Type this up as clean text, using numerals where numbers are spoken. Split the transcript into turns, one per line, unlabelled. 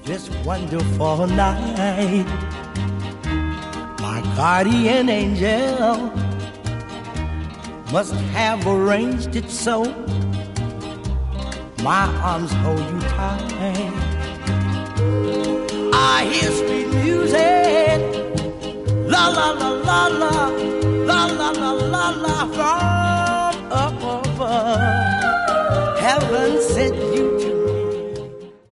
this wonderful night. My guardian angel must have arranged it so my arms hold you tight. I hear sweet